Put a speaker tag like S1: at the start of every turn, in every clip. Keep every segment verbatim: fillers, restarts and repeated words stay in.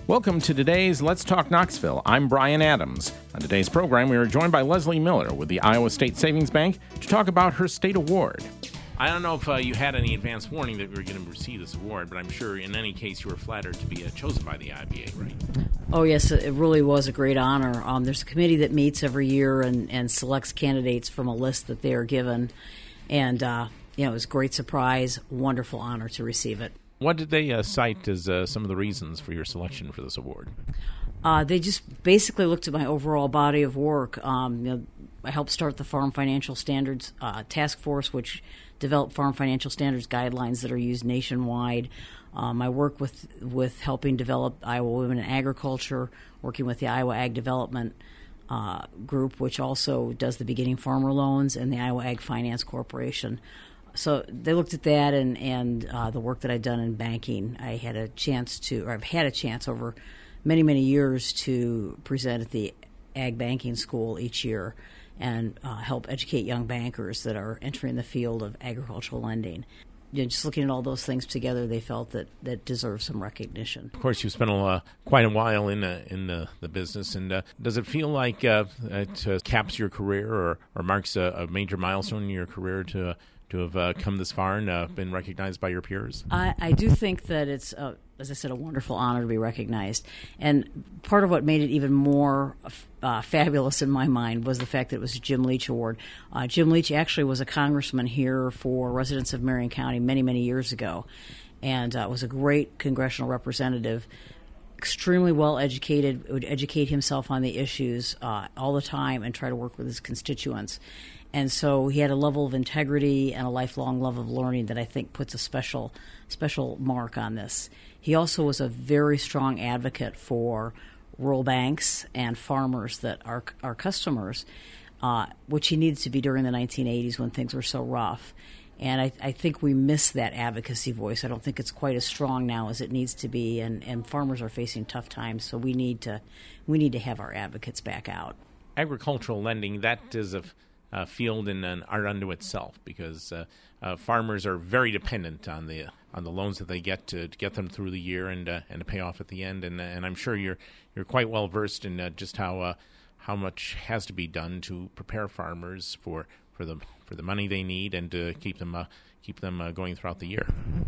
S1: Welcome to today's Let's Talk Knoxville. I'm Brian Adams. On today's program, we are joined by Leslie Miller with the Iowa State Savings Bank to talk about her state award. I don't know if uh, you had any advance warning that we were going to receive this award, but I'm sure in any case you were flattered to be uh, chosen by the I B A, right?
S2: Oh, yes, it really was a great honor. Um, there's a committee that meets every year and, and selects candidates from a list that they are given. And, uh, you know, it was a great surprise, wonderful honor to receive it.
S1: What did they uh, cite as uh, some of the reasons for your selection for this award?
S2: Uh, they just basically looked at my overall body of work. Um, you know, I helped start the Farm Financial Standards uh, Task Force, which developed farm financial standards guidelines that are used nationwide. Um, I work with with helping develop Iowa Women in Agriculture, working with the Iowa Ag Development uh, Group, which also does the beginning farmer loans, and the Iowa Ag Finance Corporation. So they looked at that and, and uh, the work that I'd done in banking. I had a chance to, or I've had a chance over many, many years to present at the Ag Banking School each year and uh, help educate young bankers that are entering the field of agricultural lending. You know, just looking at all those things together, they felt that that deserved some recognition.
S1: Of course, you've spent a, uh, quite a while in uh, in the, the business, and uh, does it feel like uh, it uh, caps your career or, or marks a, a major milestone in your career to to have uh, come this far and uh, been recognized by your peers?
S2: I, I do think that it's, uh, as I said, a wonderful honor to be recognized. And part of what made it even more uh, fabulous in my mind was the fact that it was a Jim Leach Award. Uh, Jim Leach actually was a congressman here for residents of Marion County many, many years ago, and uh, was a great congressional representative, extremely well educated, would educate himself on the issues uh, all the time and try to work with his constituents. And so he had a level of integrity and a lifelong love of learning that I think puts a special special mark on this. He also was a very strong advocate for rural banks and farmers that are our customers, uh, which he needed to be during the nineteen eighties when things were so rough. And I, I think we miss that advocacy voice. I don't think it's quite as strong now as it needs to be, and, and farmers are facing tough times, so we need to we need to have our advocates back out.
S1: Agricultural lending, that is a Uh, field and an art unto itself, because uh, uh, farmers are very dependent on the on the loans that they get to, to get them through the year and uh, and to pay off at the end. And uh, and I'm sure you're you're quite well versed in uh, just how uh, how much has to be done to prepare farmers for, for the for the money they need and to keep them uh, keep them uh, going throughout the year.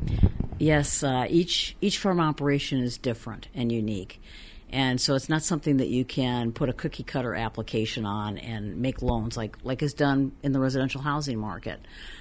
S2: Yes, uh, each each farm operation is different and unique. And so it's not something that you can put a cookie-cutter application on and make loans like, like is done in the residential housing market.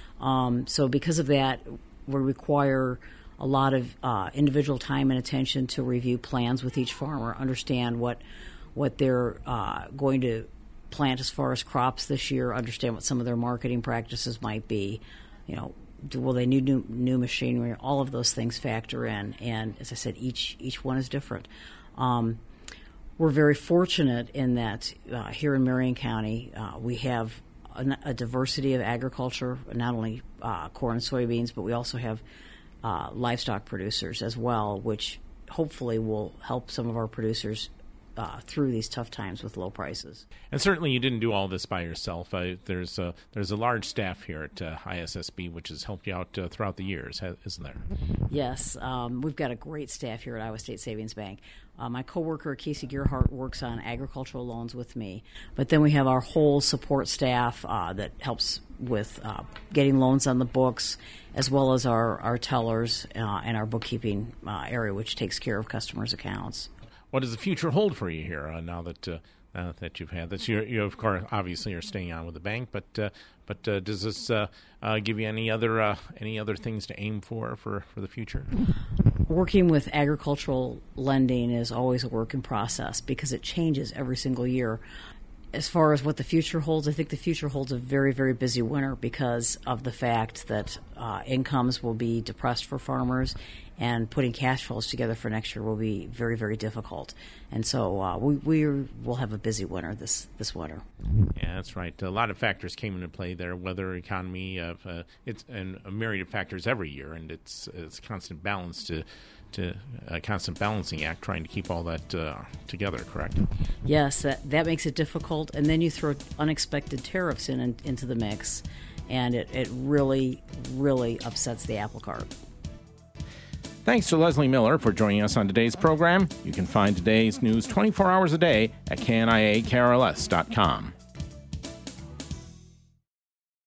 S2: Um, so because of that, we require a lot of uh, individual time and attention to review plans with each farmer, understand what what they're uh, going to plant as far as crops this year, understand what some of their marketing practices might be. You know, do, will they need new, new machinery? All of those things factor in. And as I said, each each one is different. Um, we're very fortunate in that uh, here in Marion County, uh, we have a, a diversity of agriculture, not only uh, corn and soybeans, but we also have uh, livestock producers as well, which hopefully will help some of our producers uh, through these tough times with low prices.
S1: And certainly you didn't do all this by yourself. Uh, there's, a, there's a large staff here at uh, I S S B which has helped you out uh, throughout the years, isn't there?
S2: Yes. Um, we've got a great staff here at Iowa State Savings Bank. Uh, my coworker, Casey Gearhart, works on agricultural loans with me. But then we have our whole support staff uh, that helps with uh, getting loans on the books, as well as our, our tellers uh, and our bookkeeping uh, area, which takes care of customers' accounts.
S1: What does the future hold for you here uh, now that uh, uh, that you've had this? You, you of course, obviously, are staying on with the bank, but uh, but uh, does this uh, uh, give you any other uh, any other things to aim for, for for the future?
S2: Working with agricultural lending is always a work in process because it changes every single year. As far as what the future holds, I think the future holds a very, very busy winter because of the fact that uh, incomes will be depressed for farmers, and putting cash flows together for next year will be very, very difficult. And so uh, we we will have a busy winter this, this winter.
S1: Yeah, that's right. A lot of factors came into play there: weather, economy, uh, uh, it's and a myriad of factors every year, and it's it's constant balance to. to a constant balancing act, trying to keep all that uh, together, correct?
S2: Yes, that, that makes it difficult. And then you throw unexpected tariffs in, in into the mix, and it, it really, really upsets the apple cart.
S1: Thanks to Leslie Miller for joining us on today's program. You can find today's news twenty-four hours a day at K N I A K R L S dot com.